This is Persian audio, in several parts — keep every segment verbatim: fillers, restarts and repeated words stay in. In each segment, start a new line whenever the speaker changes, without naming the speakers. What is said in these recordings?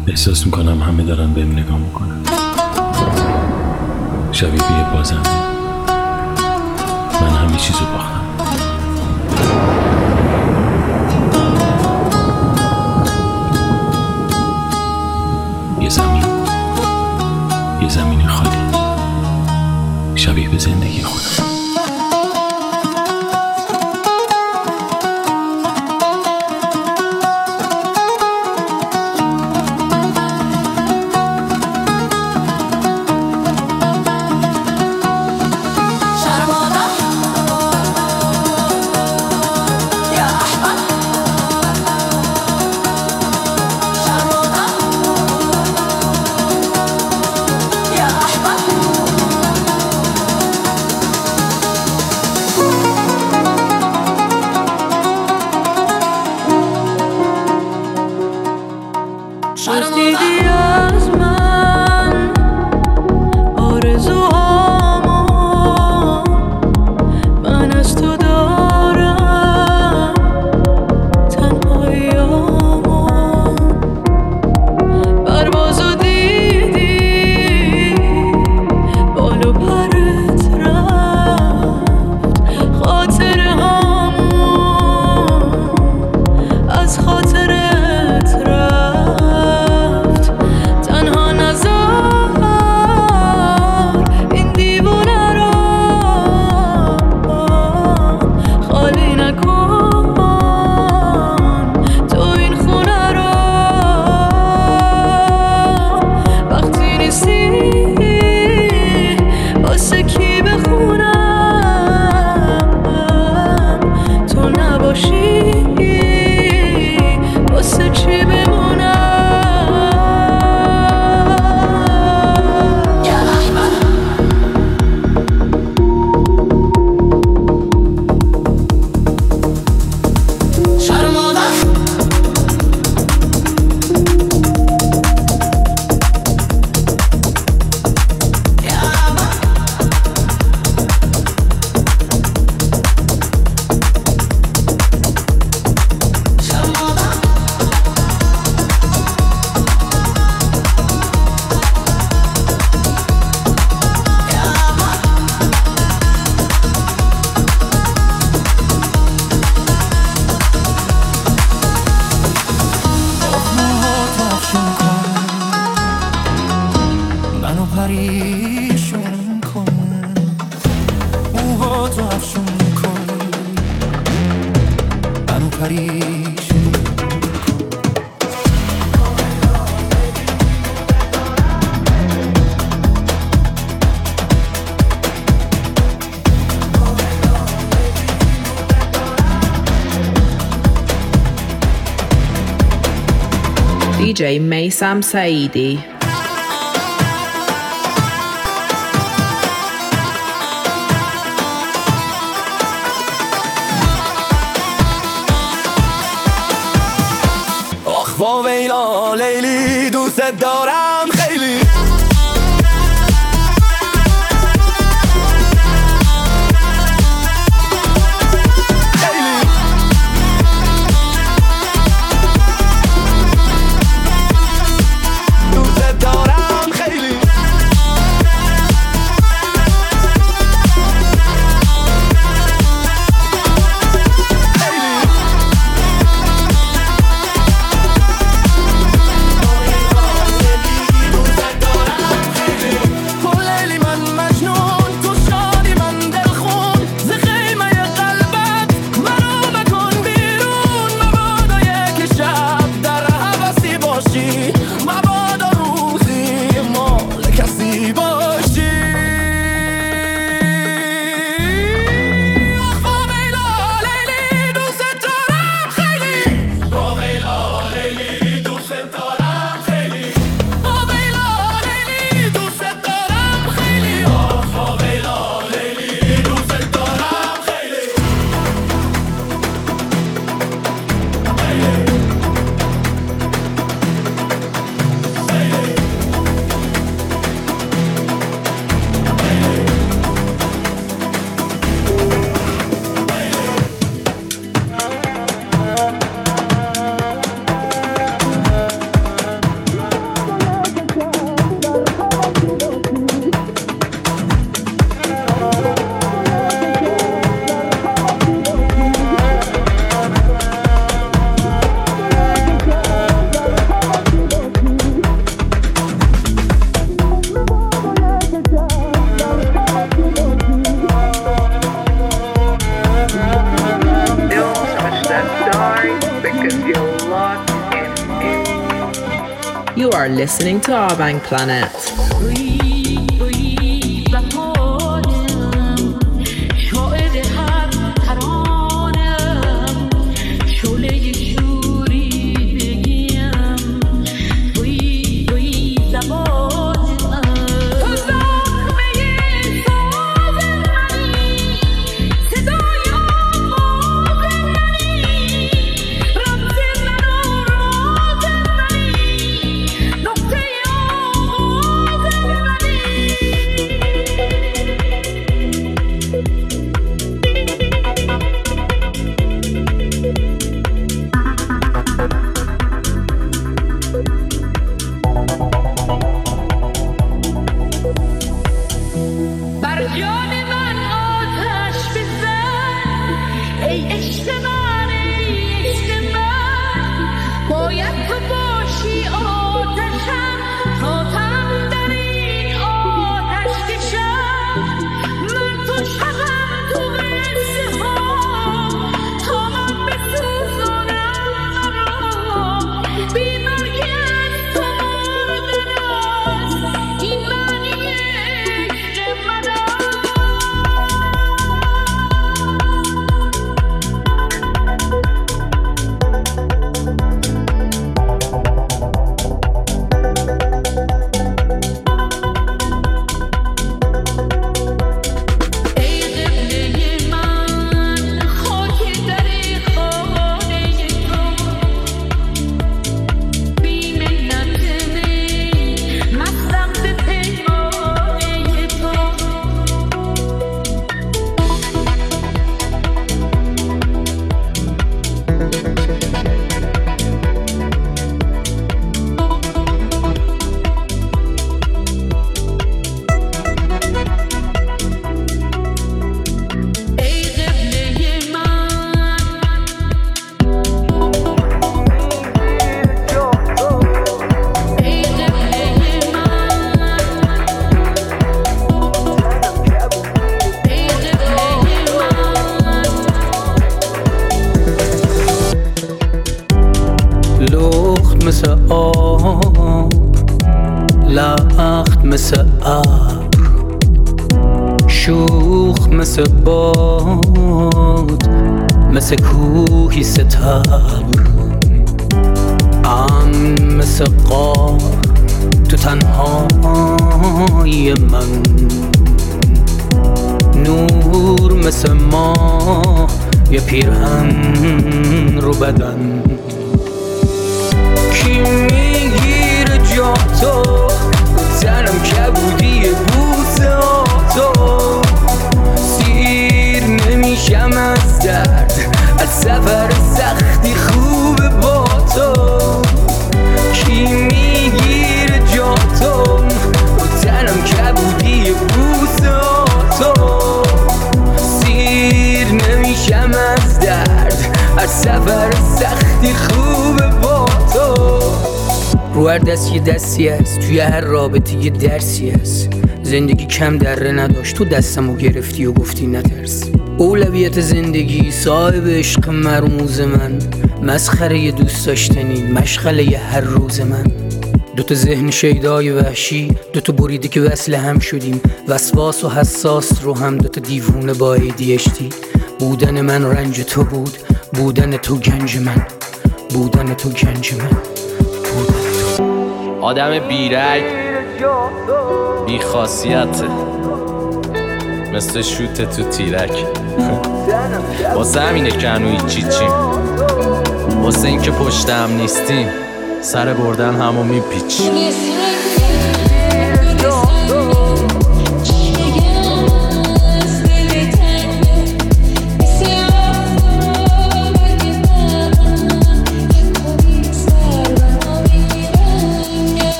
احساس میکنم همه دارن بهم نگاه میکنن. شبیه بازم من همه چیزو باختم. یه زمین یه زمین خالی شبیه به زندگی خودم.
دیدی از من آرزوهامو، من از تو دارم تنهاییامو. پروازو دیدی بال و پرت رفت، خاطره هامون از خاطرت رفت. پریشون کن، موهاتو افشون کن، منو پریشون
دی جی میثم سعیدی.
با ویلا لیلی دوست دارم خیلی.
دارم
You are listening to Abang Planet.
مثل ابر، شوخ مثل باد، مثل کوهی ستبر، امن مثل غار تو تنهای من، نور مثل ماه یه پیرهن رو بدن. کی میگیره جا تو تنم کبودی بوسه تو، سیر نمیشم از درد، از سفر سختی خوبه با تو. کی میگیره جا تو تنم کبودی بوسه تو، سیر نمیشم از درد، از سفر سختی خوبه با تو. رو هر دست یه دستی هست، توی هر رابطه یه درسی هست. زندگی کم دره نداشت، تو دستمو گرفتی و گفتی نترس. اولویت زندگی صاحب عشق مرموز من، مسخره یه دوست داشتنی، مشغله یه هر روز من. دوتا ذهن شیدای وحشی، دوتا بریده که وصل هم شدیم، وسواس و حساس رو هم دوتا دیوونه با ای دی اچ دی. بودن من رنج تو بود، بودن تو گنج من، بودن تو گنج من، بودن تو.
آدم بیرگ بی خاصیته، مثل شوت تو تیرک. واسه همینه که هنو هیچی چیم، واسه این که پشتم نیستیم، سر بردن همو میپیچیم.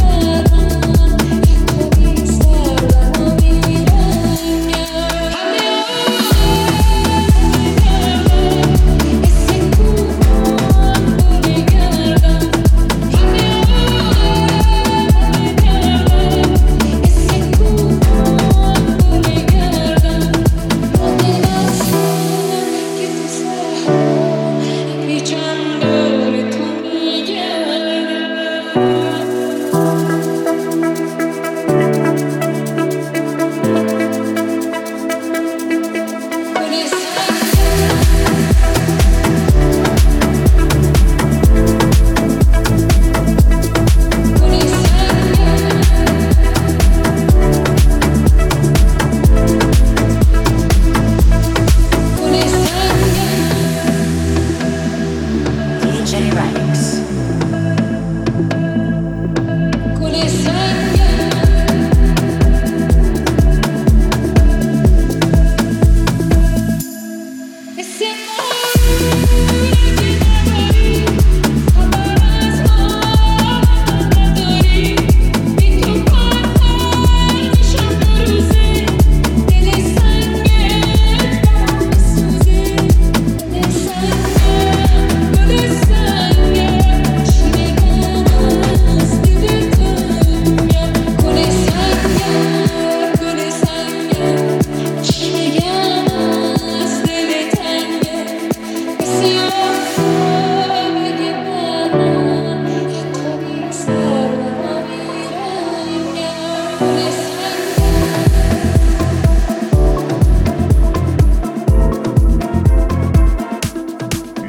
Come here.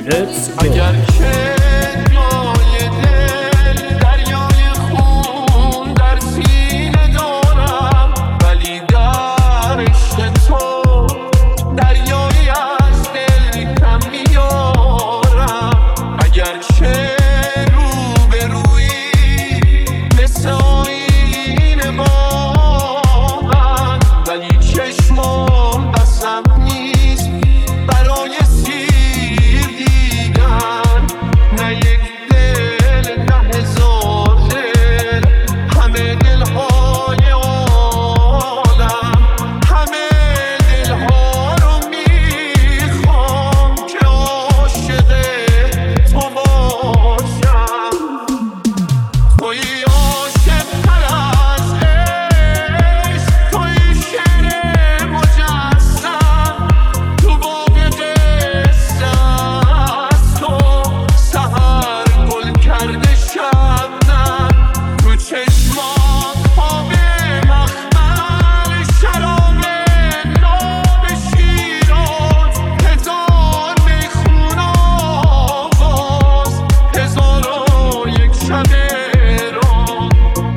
Let's go.
اگر که جای دل دریای خون در سینه دارم، ولی در عشق تو دریایی از دل کم میارم. اگر که رو به روی مثل آینه با من، ولی چشمام بسم نیست برای سیر دیدن. نه یک دل نه هزار دل، همه دلهای عالم، همه دلها رو میخوام که عاشق تو باشم. توی عاشق تر از عشق، توی شعر مجسم، تو باغ قصه از تو سحر گل کرده شبنم. تو چشمات خواب مخمل، شراب ناب شیراز، هزار میخون آواز، هزار و یک شب راز.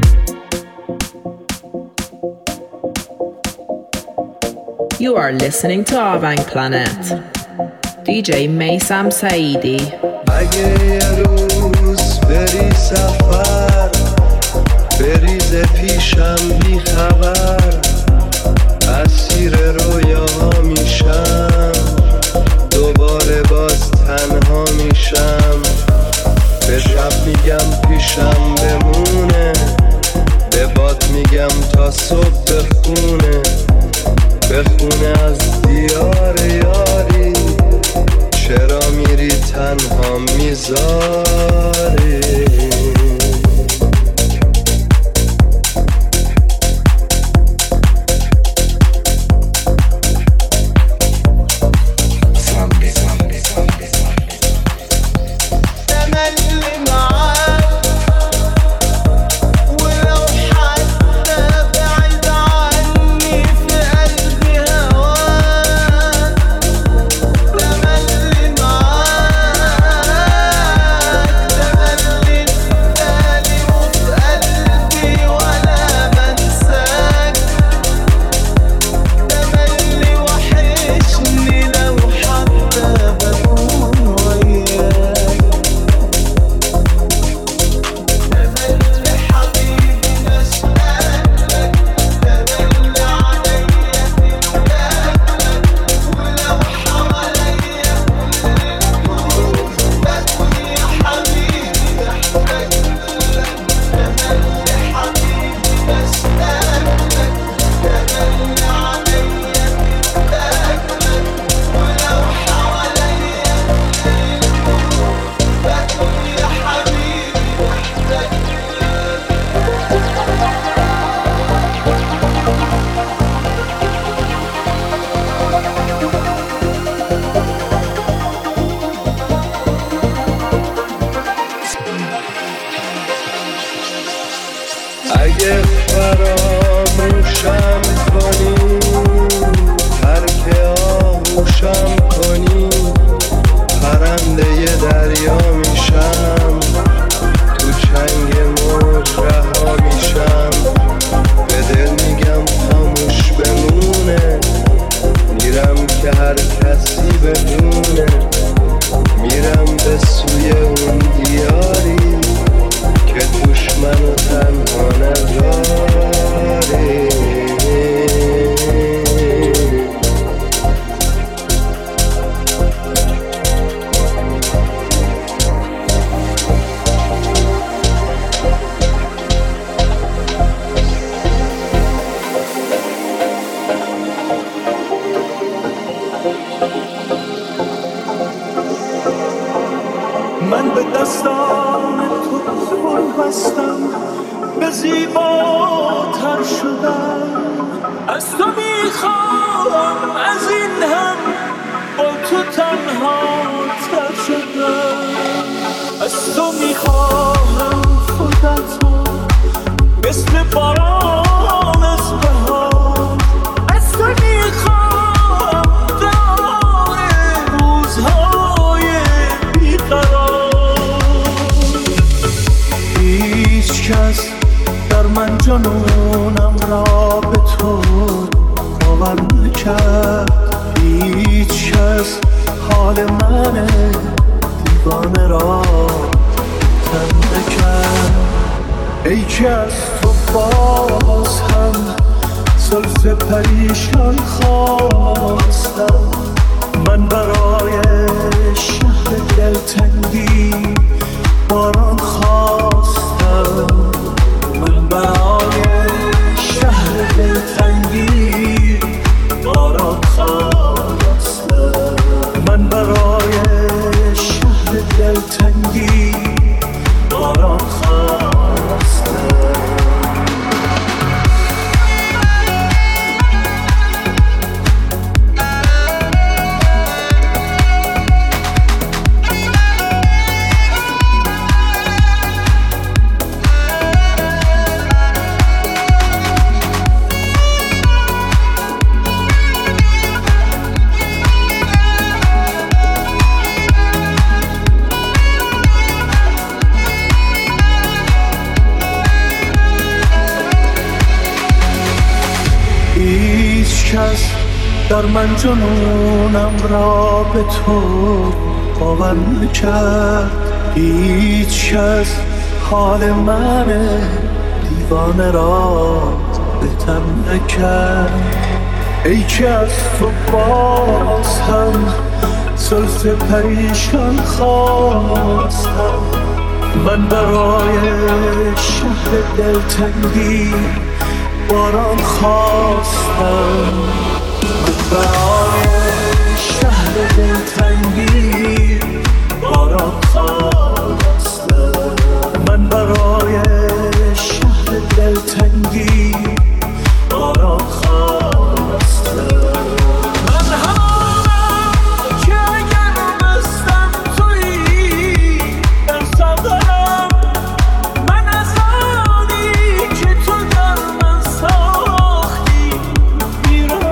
You are listening to Avang Planet. دی جی Maysam Saidi.
اگه یه روز بری سفر، بریز پیشم بی خبر، اسیر رویاها میشم، دوباره باز تنها میشم. به شب میگم پیشم بمونه، به باد میگم تا صبح بخونه، بخونه از دیار یاری. چرا میری تنها میذاری؟ اگه فراموشم کنی، ترک آغوشم کنی، پرنده ی دریا میشم، تو چنگ موج رها میشم. به دل میگم خاموش بمونه، میرم که هر کسی بدونه، میرم به سوی اون دیاری که توش منو تنها نداری.
من به دستان تو پر بستم، به زیباتر شدم. از تو میخوام، از این هم با تو تنها تر شدم. از تو میخواهم خودتو مثل باران از بهار. از تو میخوام دار روزهای حال من دیوانه را تنده کرد. ای که از تو باز هم زلف پریشان خواستم، من برای شهر دلتنگی باران خواستم، من برای شهر دلتنگی باران خواستم، من برای شهر دلتنگی باران خواستم. در من جنونم را به تو باور نکرد، هیچ کس حال من دیوانه را بهتر نکرد. ای که از تو باز هم زلف پریشان خواستم، من برای شهر دلتنگی باران خواستم، برای شهر دلتنگی باران خواستم، من برای شهر دلتنگی باران خواستم. من همانم که اگر مستم تویی در سفرم، من از آنی که تو در من ساختی بیرون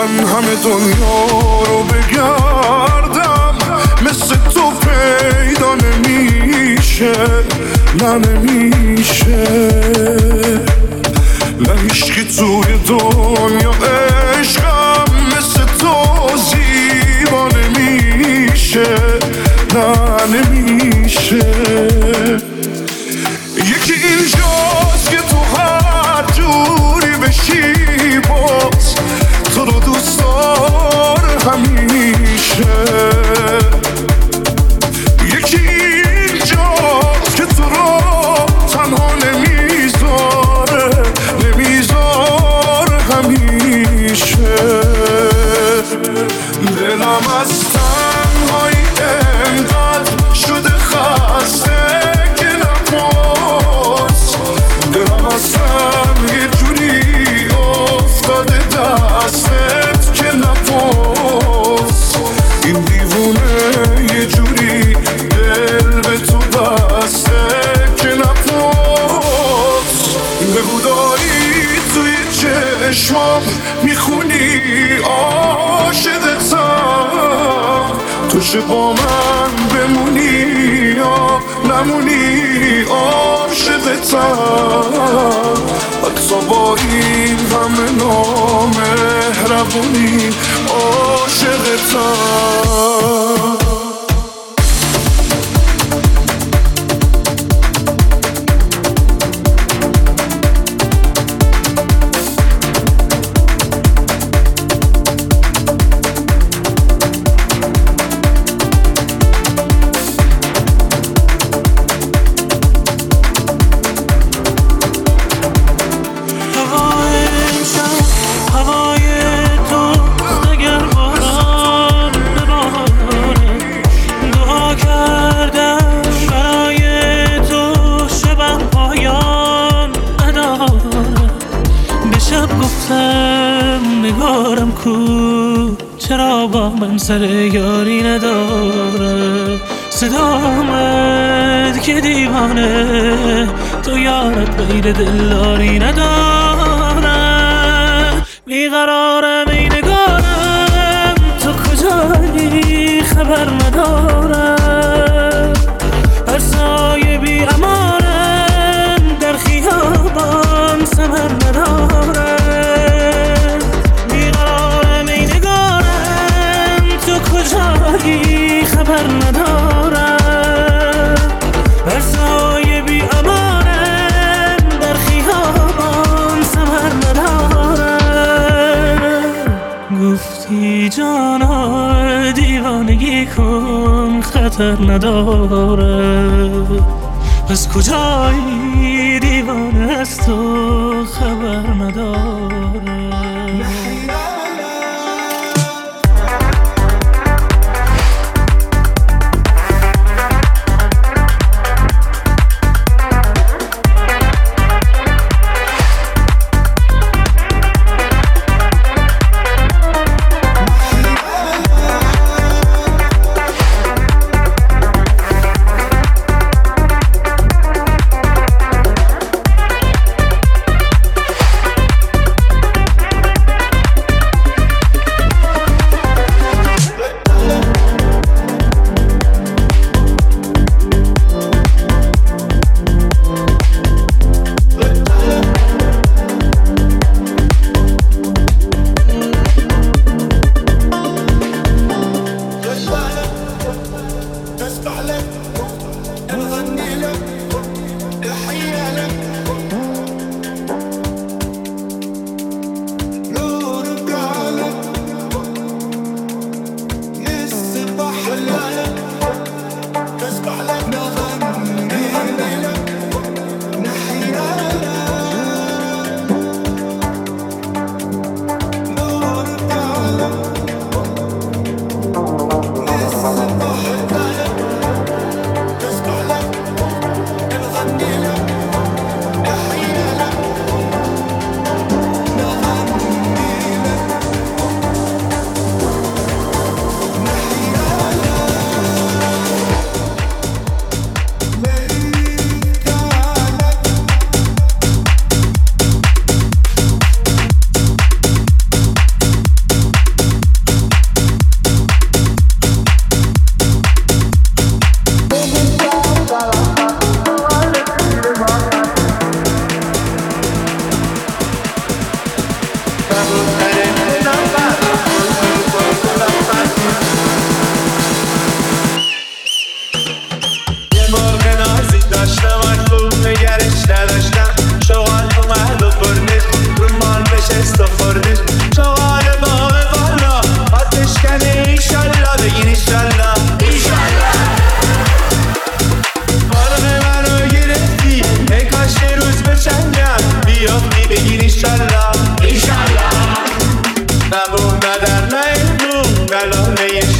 من همه دنیا رو بگردم مثل تو پیدا نمیشه، نه نمیشه، نه هیچکی توی دنیا عشقم مثل تو زیبا نمیشه، نه نمیشه. یکی اینجاست که تو هر جوری بشی باز تو رو دوست داره همیشه. یکی اینجاست که تو رو تنها نمیذاره، نمیذاره همیشه. دلم از تنهایی انقدر شده خسته که نپاس، دلم اصلا یه جوری افتاده دستت که نپاس. این دیوونه یه جوری دل به تو بسته که نپاس. بگو داری توی چشمام میخونی عاشقتم، تو چه با من بمونی یا نمونی عاشقتم. حتی با این همه نامهربونی عاشقتم.
چرا با من سر یاری نداره؟ صدامت که دیوانه تو یارت غیر دلداری نداره. بیقرارم ای نگارم تو کجایی خبر ندارم. هر سایه بی امانم در خیابان ثمر نداره. کجایی خبر ندارم. هر سایه بی امانم در خیابان ثمر ندارم. گفتی جانا دیوانگی کن خطر نداره. پس کجایی دیوانه از تو خبر نداره.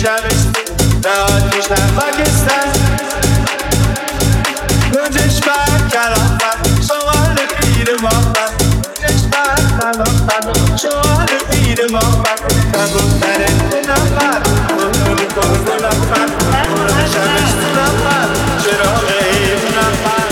شبستون نهادیش در خاکستر گنجش بر کلافر شمال پیر مافر گنجش بر کلافر شمال پیر مافر نگفتره دو نفر کنونی کن دو نفر کنون شبستون نفر چراغ ایمون نفر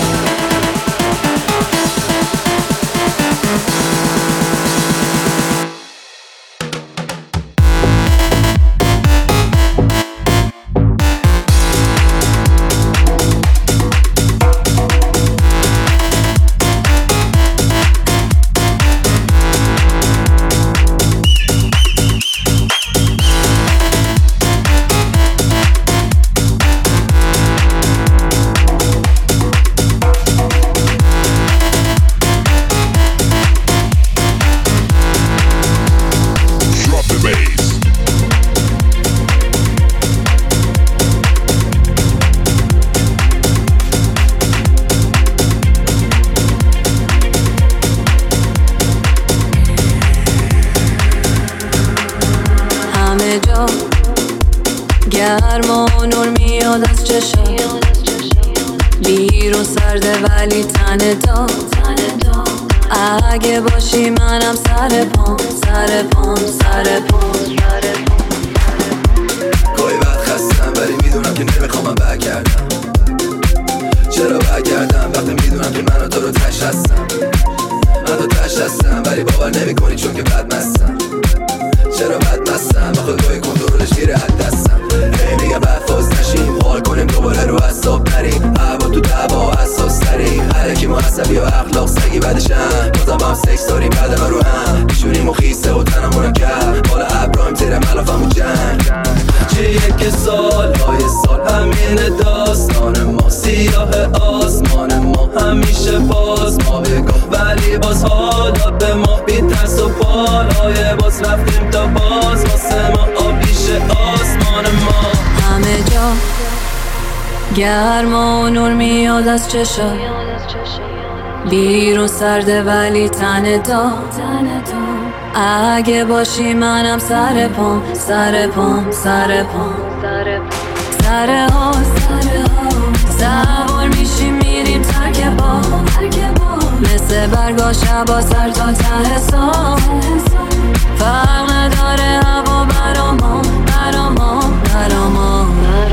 گرم و نور میاد از چشم بیرون سرده ولی تن دار اگه باشی منم سر پام سر پام سر پام
گاهی وقت خستم ولی میدونم که نمیخوام برگردم چرا برگردم وقتی میدونم که من و تو رو تش هستم من تو تش هستم ولی باور نمی کنی چون که بد مستم چرا بد مستم آخه گاهی کنترلش گیره از دستم هی میگم بفاز نشیم حال کنیم دوباره رو حساب نریم هوا تو دعوا حساس تریم هر کی ما عصبی و اخلاق سگی بعدشم بازم با هم سکس داریم بعد ما رو هم میشونیم و خیسه و تنمونم کرد حالا ابراهیم زیر ملافم و جنگ چه یک سال های سال همین داستان ما سیاه آسمان ما همیشه باز ما بگاه ولی باز حالا به ما بی ترس و بالای باز رفتیم تا باز واسه ما آبیش آسمان ما
همه جا گرم و نور میاد از چشم بیرون سرده ولی تن دار اگه باشی منم سر پام سر پام سر پام سر ها سوار میشیم میریم ترک با مثل برگا شبا سر تا ته سام فرق نداره هوا برا ما برا ما برا ما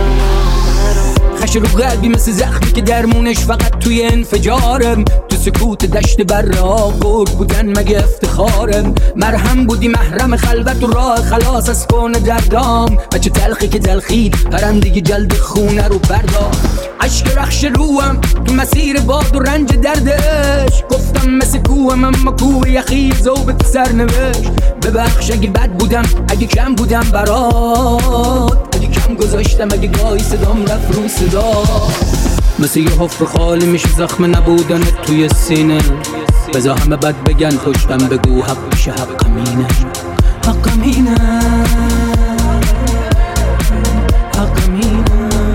خش رو قلبی مثل زخمی که درمونش فقط توی انفجارم تو سکوت دشت برا گرگ بودن مگه افتخارم مرهم بودی محرم خلوت و راه خلاص از کون دردام بچه تلخی که تلخید پرندگی جلد خونه رو بردار عشق رخش روم تو مسیر باد و رنج دردش گفتم مثل کوهم اما کوه یخی زوبت سرنوشت ببخش اگه بد بودم اگه کم بودم برات اگه کم گذاشتم اگه گاهی صدام رفت رو صدا مثل یه حفر خالی میشه زخم نبودنت توی سینه بذار همه بد بگن پشتم بگو حق میشه حق مینه حق مینه حق مینه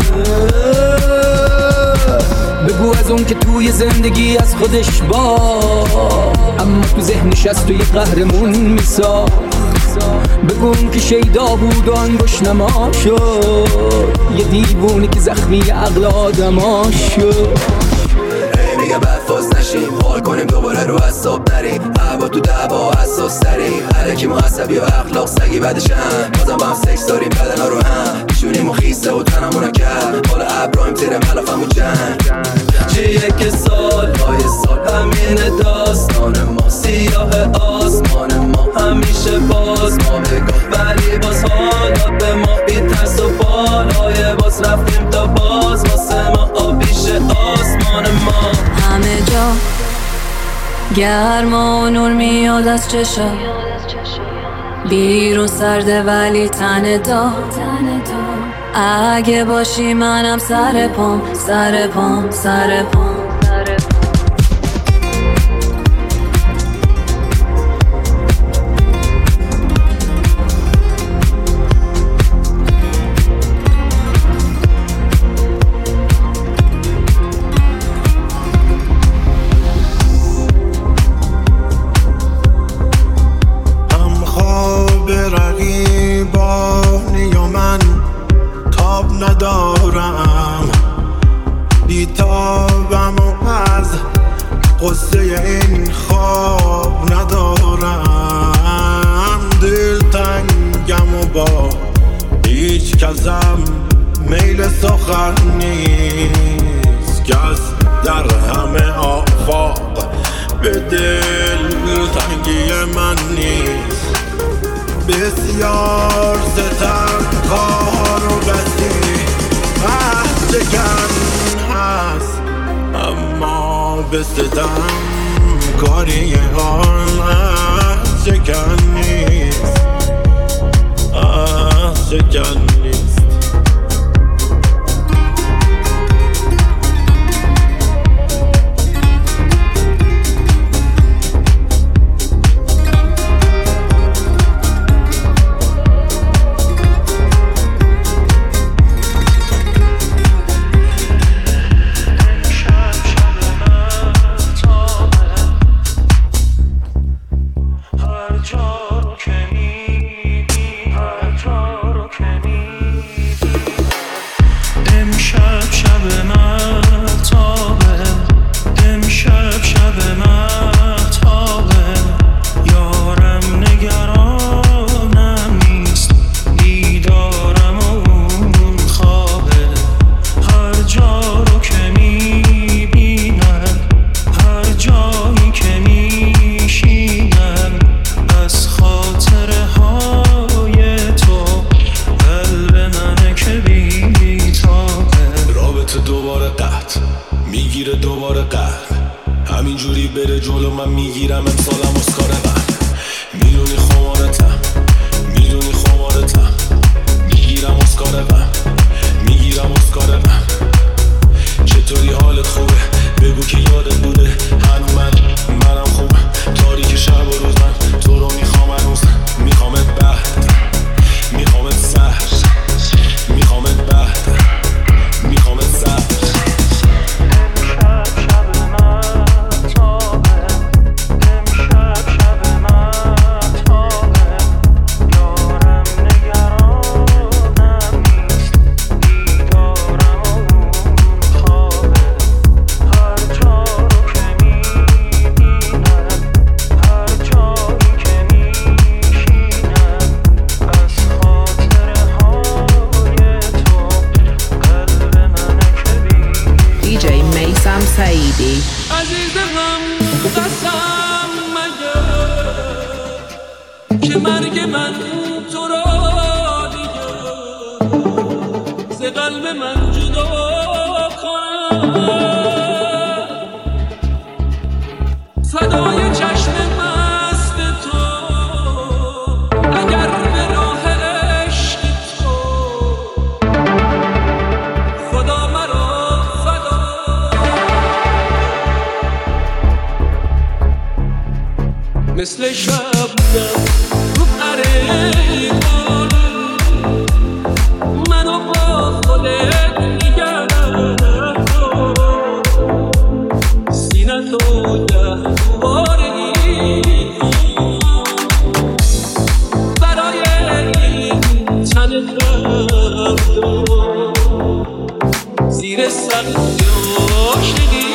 بگو از اون که توی زندگی از خودش با اما تو ذهنش از توی قهرمون میساخت بگو اون که شیدا بود و انگوش نما شد یه دیوونی که زخمی عقل آدم ها شد
هی میگم بفاز نشیم حال کنیم دوباره رو حساب نریم هوا تو دعوا حساس تریم هر کی ما عصبی و اخلاق سگی بعدشم بازم با هم سکس داریم بدنا رو هم میشونیم و خیسه و تنمونم کرد حالا ابراهیم زیر ملافم و جنگ چه یک سال های سال همین داستان ما سیاه آسمان ما همیشه باز ما بگاه ولی باز حالا به ما بی ترس و بالای باز رفتیم تا باز واسه ما آبیش آسمان ما
همه جا گرم و نور میاد از چشم بیرون سرده ولی تن دار اگه باشی منم سر پام سر پام سر پام
هم خواب رقیبان یا من هیچ کسم میل سخن نیست که از در همه آفاق به دل تنگی من نیست. بسیار ستم کار و بسی عهد شکن هست، اما به ستم کاری آن عهد شکن نیست، عهد شکن نیست.
مثل شبنم رو قریبان منو با خودت نگرد سینتو ده دوباره برای این تن رفت زیر سقف عاشقی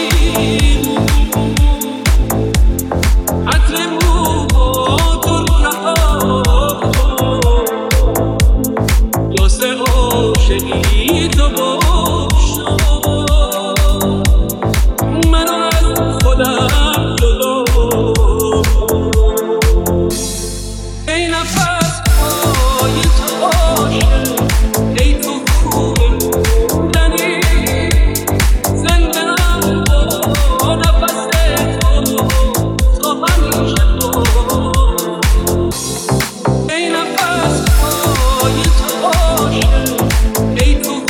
Hey,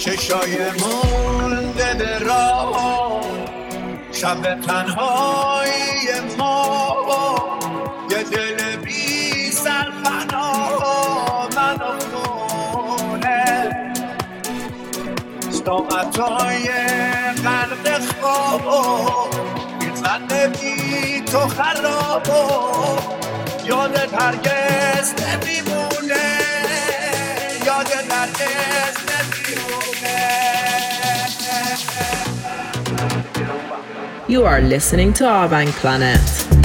چشای مونده به راه شب تنهایی ما یه دل بی سرپناه من افونه ساعتای غرق خواب میزنه بی تو خراب یادت هرگز نمیمونه یادت هرگز نمیمونه.
You are listening to Avang Planet.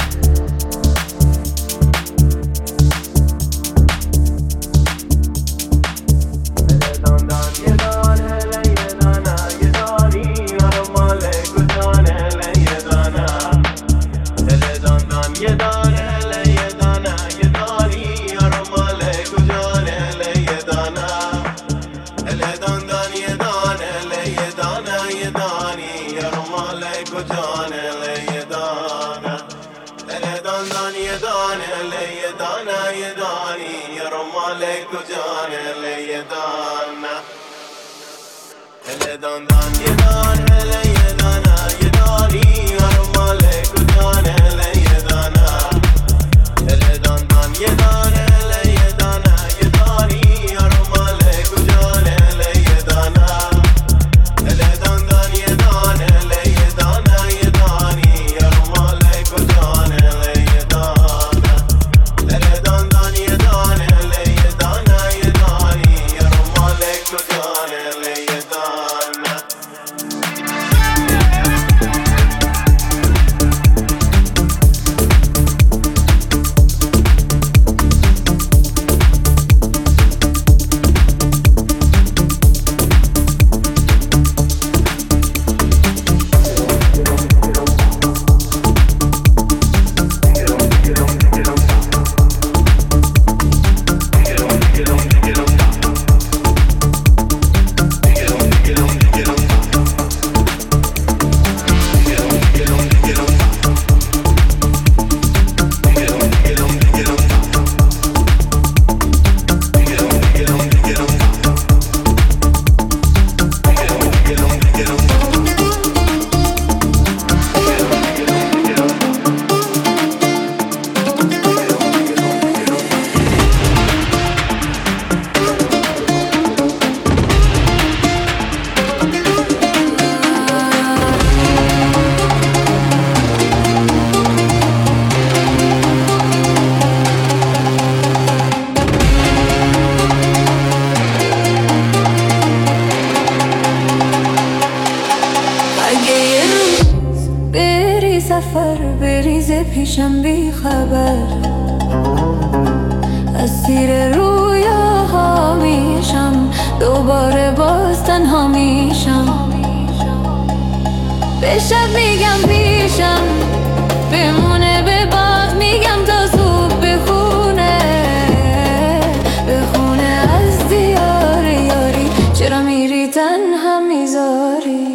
پیشم بی خبر اسیر رویاها میشم دوباره باز تنها میشم به شب میگم پیشم بمونه به باغ میگم تا صبح بخونه بخونه از دیار یاری چرا میری تنها میذاری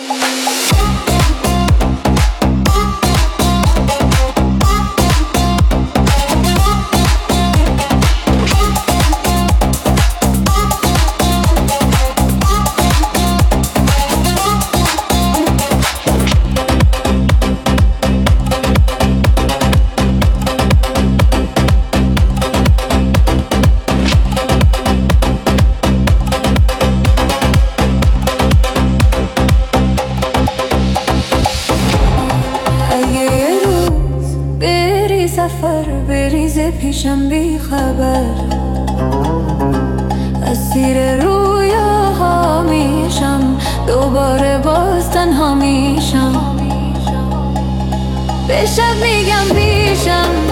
پیشم بی خبر اسیر رویاها میشم دوباره باز تنها میشم به شب میگم پیشم